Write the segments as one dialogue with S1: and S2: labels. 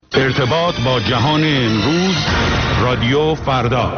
S1: ارتباط با جهان امروز، رادیو فردا.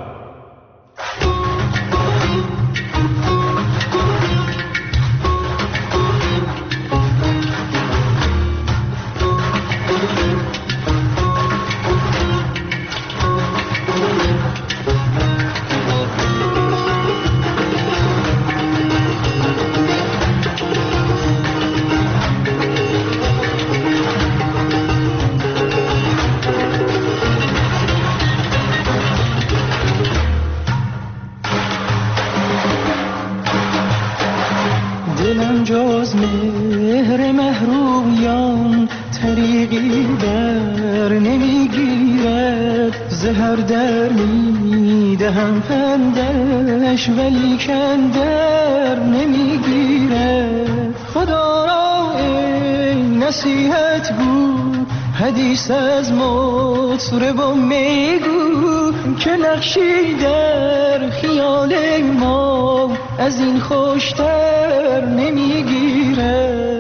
S2: جز مهر محرویان طریقی در نمیگیرد، زهر در میدهم پندش ولیکن در نمیگیرد. خدا را ای نصیحت گو، حدیث از مطرب میگو که نقشی در خیال ما از این خوشتر نمیگیره.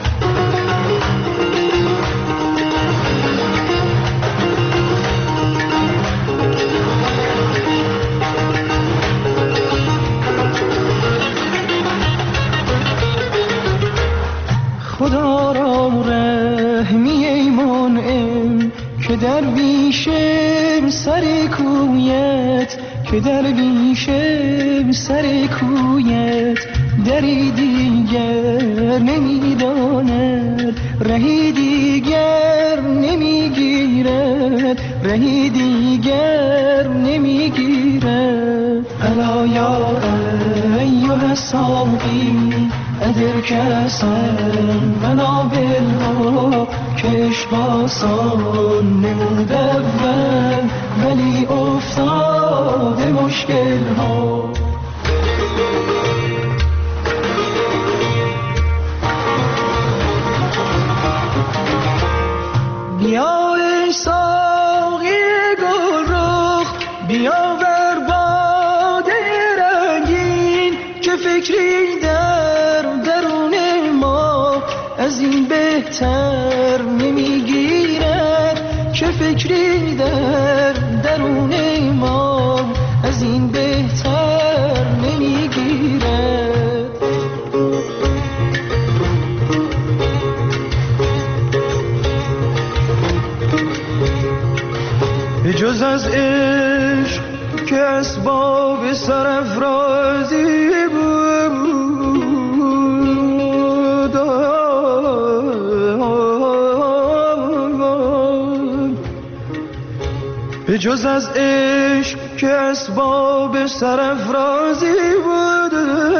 S2: خدا را رحمی ای منعم که درویشم سر کویت، که درویشم سر کویت دری دیگر نمیداند، رهی دیگر نمیگیرد، رهی دیگر نمیگیرد. الا یا ایها الساقی ادرک اصلا منابلها کش باسان نمود اول ولی افتاد مشکل ها. بیا ای ساقی گل رخ، بیا بر باده رنگین که فکری در درون ما از این بهتر نمیگیرد، که فکری در درون ما از این بهتر نمیگیرد. جز از عشق که اسباب سرافرازی بود، به جز از عشق که اسباب سرافرازی بود،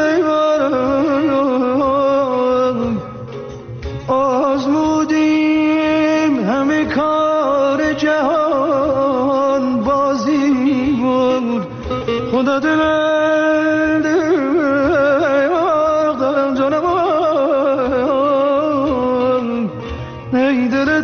S2: آزمودیم همه کار جهان بازی بود. خدا دلم دارم جانم ای دل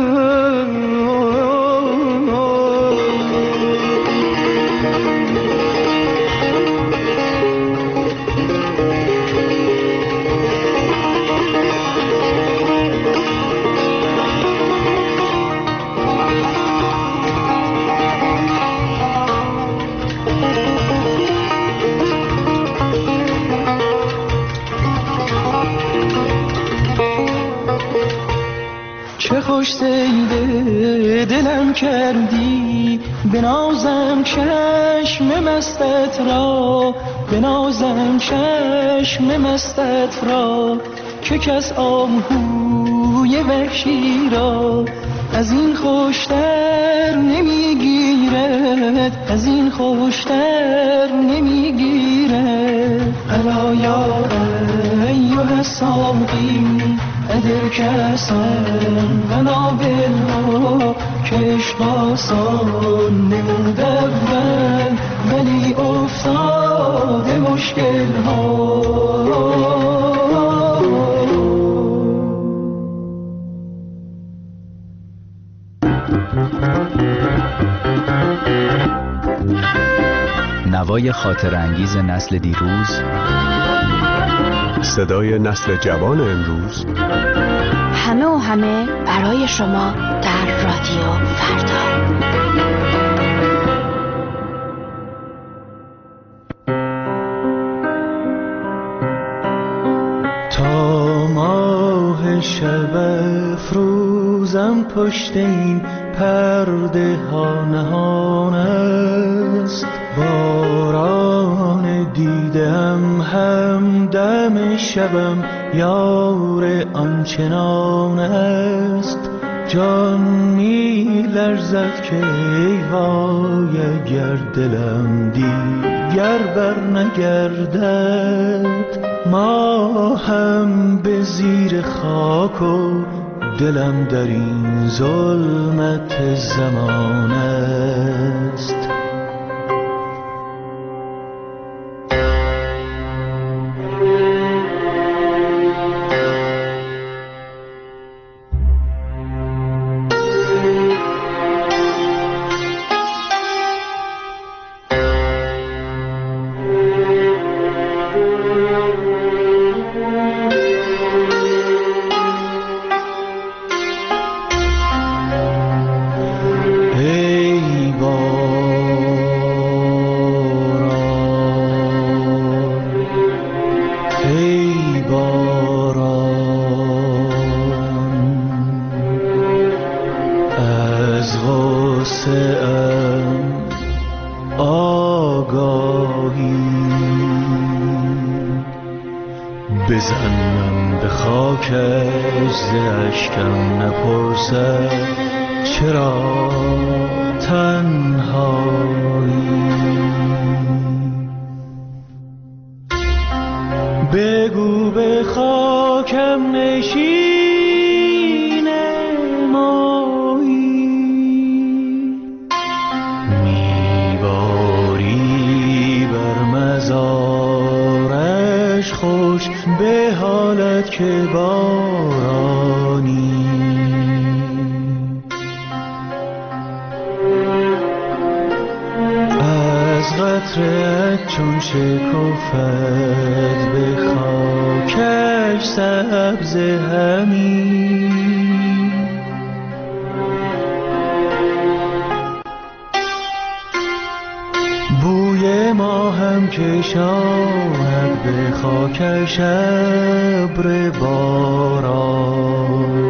S2: خوش سیده دلم کردی، بنازم چشم مستت را، بنازم چشم مستت را که کس آهوی وحشی را از این خوشتر نمیگیرد، از این خوشتر نمیگیرد. الا یا ایها الساقی ادرک اصلا منابلها کش باسان نمود اول ولی افتاد مشکل ها.
S3: نوای خاطرانگیز نسل دیروز،
S4: صدای نسل جوان امروز، همه برای شما در رادیو فردا.
S2: تا ماه شب افروزم پشت این پرده ها نهان است، باران دیدم همدم شبم یار آنچنان است. جان می لرزد که ای وای اگر دلم دیگر بر نگردد، ما هم به زیر خاک و دلم در این ظلمت زمان است. بزنم به خاکش ز اشکم نپرسد چرا تنهایی. بگو به خاکم نشین مایی، میباری بر مزارش خوش به حالت که بارانی. از قطره‌ات چون شکفت به خاکش سبز همی، بوی ما هم کشاند به خاکش ابر باران.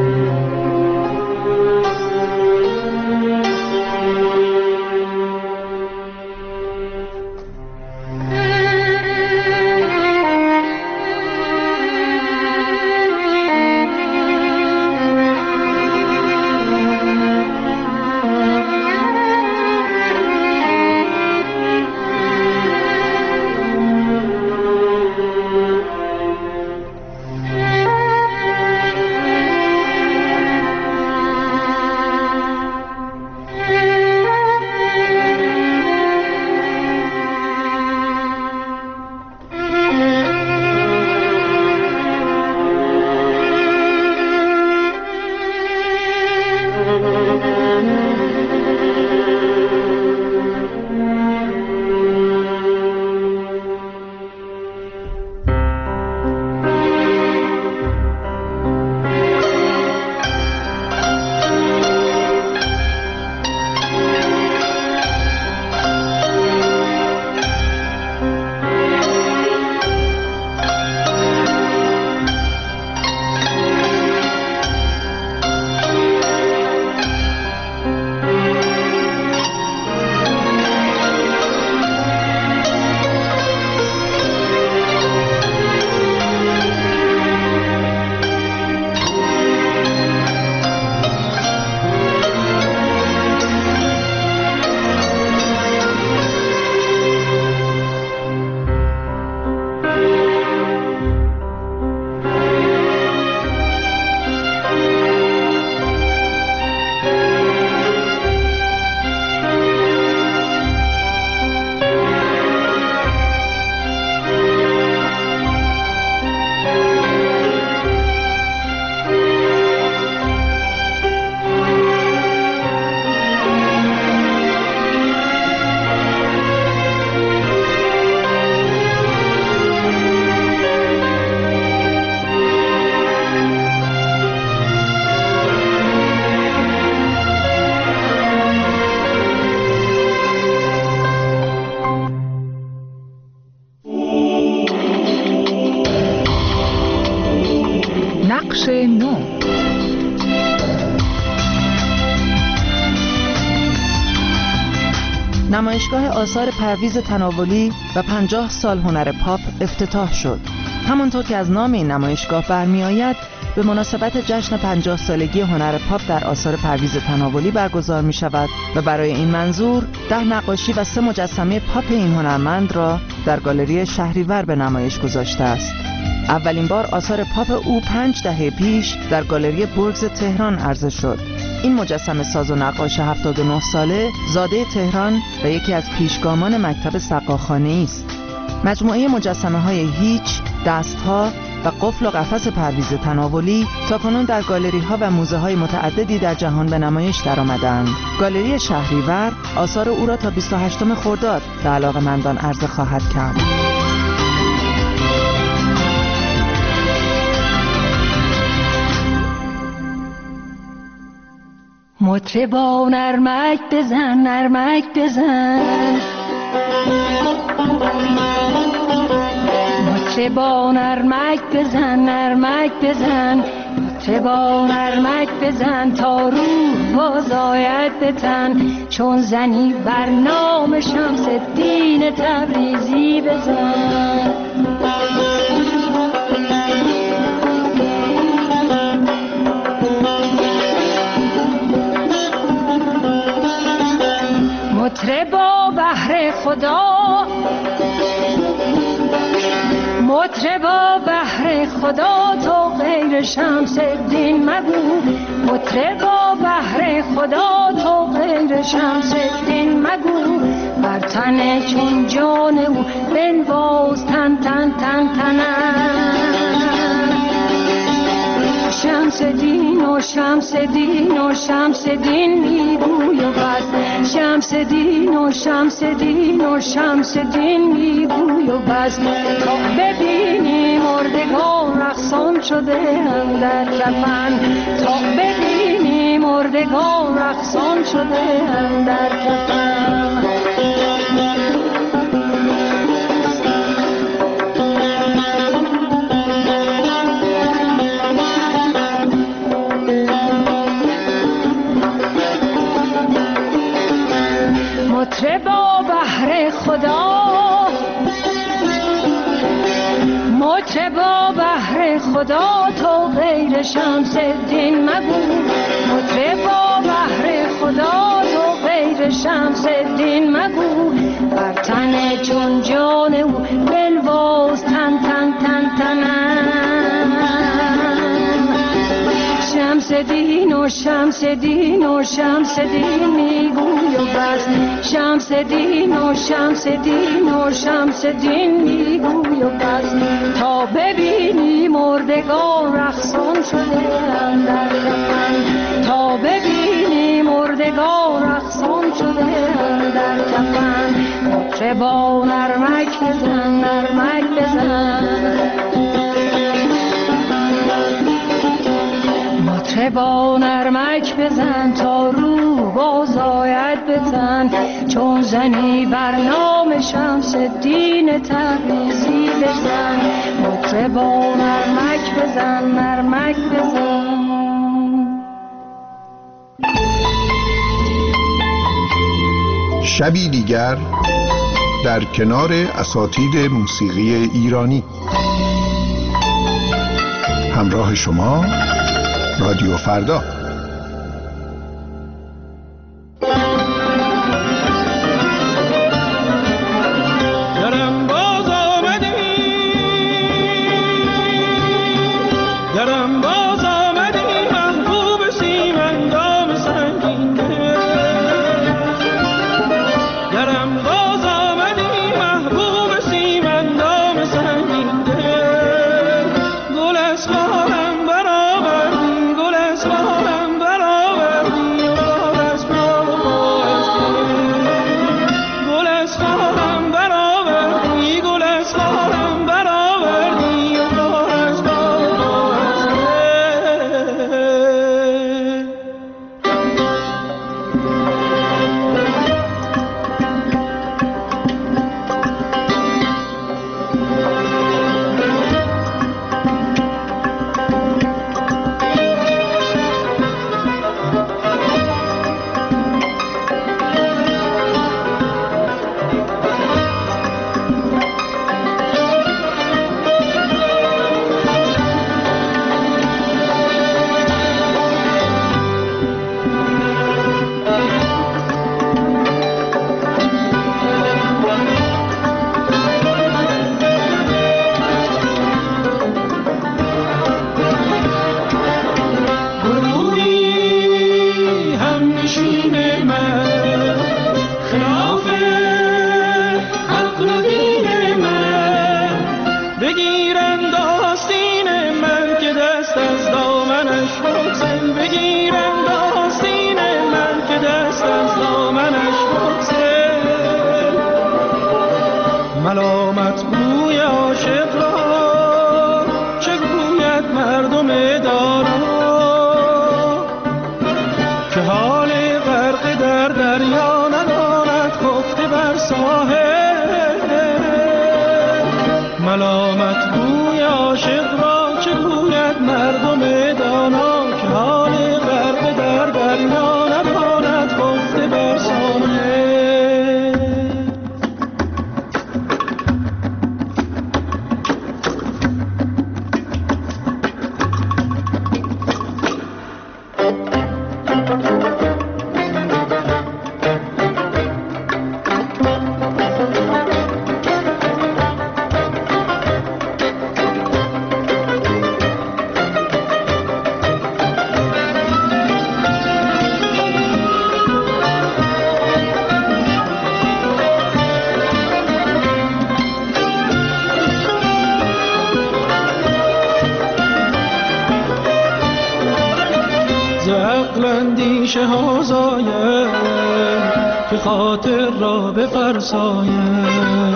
S5: نمایشگاه آثار پرویز تناولی و 50 سال هنر پاپ افتتاح شد. همانطور که از نام این نمایشگاه برمی آید، به مناسبت جشن 50 سالگی هنر پاپ در آثار پرویز تناولی برگزار می شود و برای این منظور 10 نقاشی و 3 مجسمه پاپ این هنرمند را در گالری شهریور به نمایش گذاشته است. اولین بار آثار پاپ او 5 دهه پیش در گالری برگز تهران عرضه شد. این مجسمه ساز و نقاش 79 ساله زاده تهران و یکی از پیشگامان مکتب سقاخانه‌ای است. مجموعه مجسمه‌های هیچ، دست‌ها و قفل و قفس پرویز تناولی تاکنون در گالری‌ها و موزه‌های متعددی در جهان به نمایش درآمدند. گالری شهریور آثار او را تا 28 خرداد به علاقه‌مندان عرضه خواهد کرد.
S6: مطربا نرمک بزن نرمک بزن، مطربا نرمک بزن نرمک بزن، مطربا نرمک بزن تا روح باز آید به تن، چون زنی بر نام شمس الدین تبریزی بزن. مطربا بهر خدا، مطربا بهر خدا تو غیر شمس الدین مگو، مطربا بهر خدا تو غیر شمس الدین مگو، بر تن چون جان او بنواز تن تن تن تنم. شمس دین و شمس دین و شمس دین میگوی و بس، شمس دین و شمس دین و شمس دین میگوی و بس، تا ببینی مردگان رقصان شده اندر کفن، تا ببینی مردگان رقصان شده اندر کفن. مطربا بهر خدا، مطربا بهر خدا تو غیر شمس الدین مگو، مطربا بهر خدا تو غیر شمس الدین مگو، بر تن چون جان او بنواز تن تن تن تنم. شمس دین و شمس دین و شمس دین میگوی و بس، شمس دین و شمس دین و شمس دین میگوی و بس، تا ببینی مردگان رقصان شده اندر کفن، تا ببینی مردگان رقصان شده اندر کفن. مطربا نرمک بزن نرمک بزن، مطربا نرمک بزن تا روح باز آید به تن، چون زنی بر نام شمس الدین تبریزی بزن. مطربا نرمک بزن نرمک بزن.
S7: شبی دیگر در کنار اساتید موسیقی ایرانی، همراه شما رادیو فردا.
S2: گل از خارم برآوردی، گل از خارم ملامت بوی عاشق را چه گوید مردم دانا که حال غرق در دریا نداند خفته بر ساحل. ملامت بوی عاشق را چه گوید مردم دانا که حال غرق در دریا نداند خفته بر ساحل. اندیشه ها زاید که خاطر را بفرساید،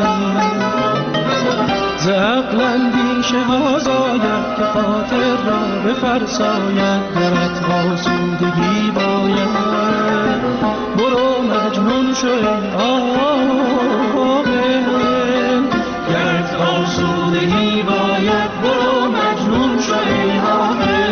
S2: ز عقل اندیشه ها زاید که خاطر را بفرساید. درت آسودگی باید برو مجنون شو ای عاقل، گرت آسودگی باید برو مجنون شو ای عاقل.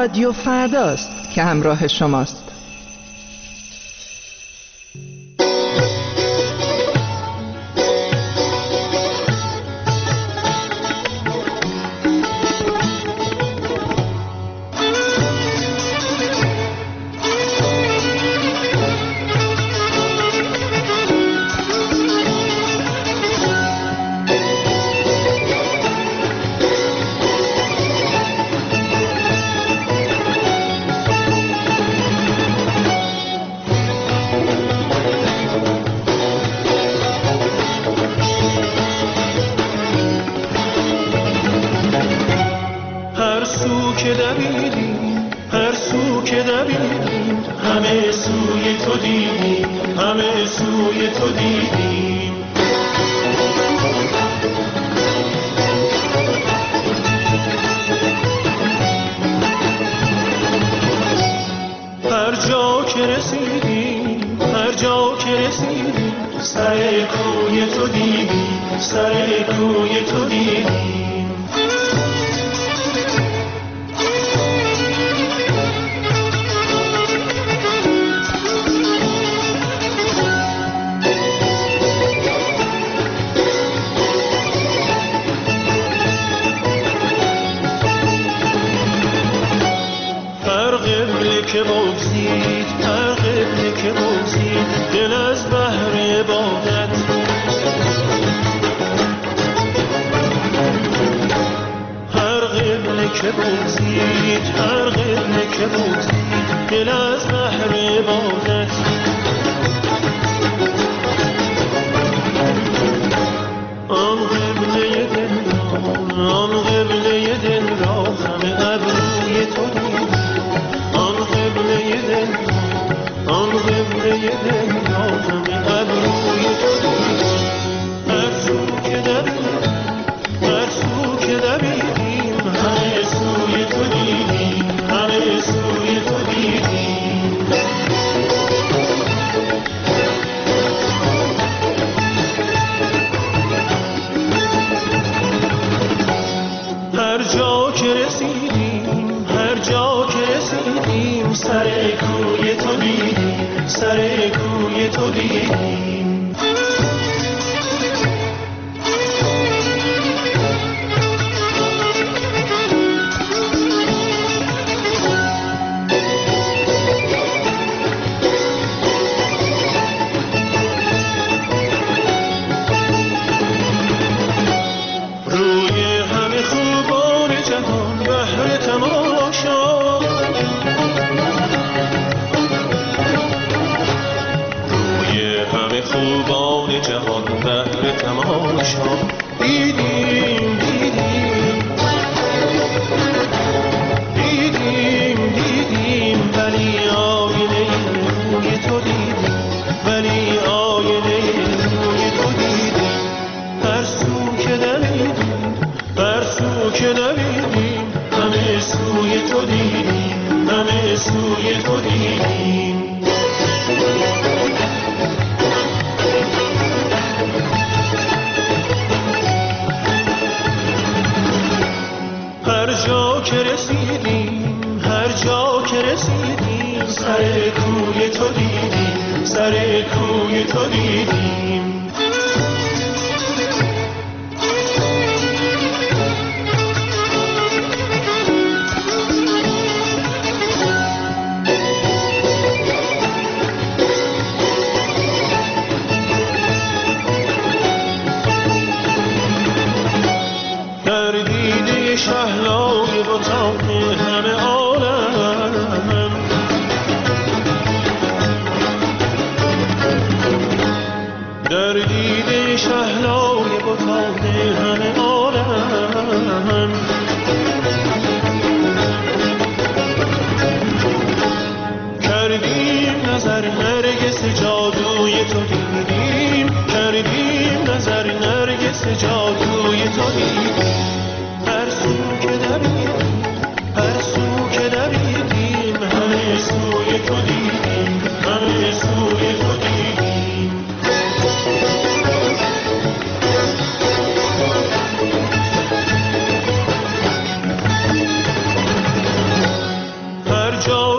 S5: رادیو فرداست که همراه شماست.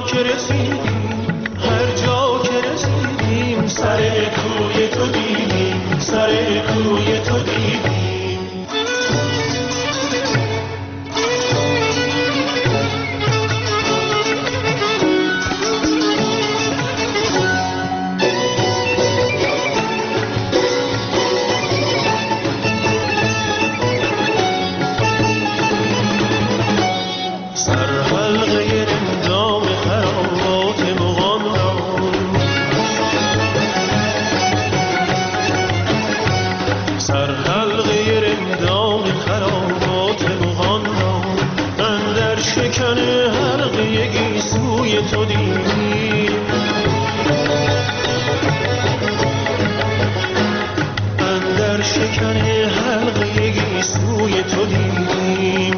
S2: که رسیدیم، هر جا که رسیدیم، سر کوی تو دیدیم، سر کوی تو دیدیم. تو دیدیم، اندر شکن حلقه گیسوی تو دیدیم.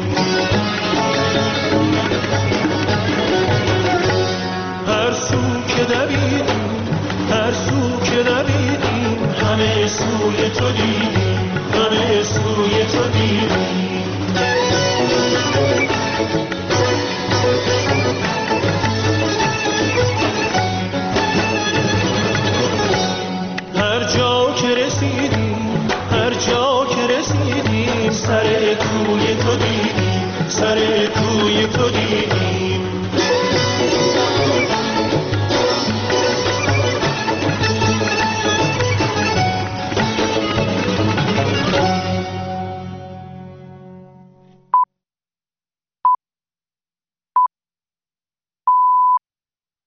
S2: هر سو که دویدیم، هر سو که دویدیم، همه سوی تو دیدیم.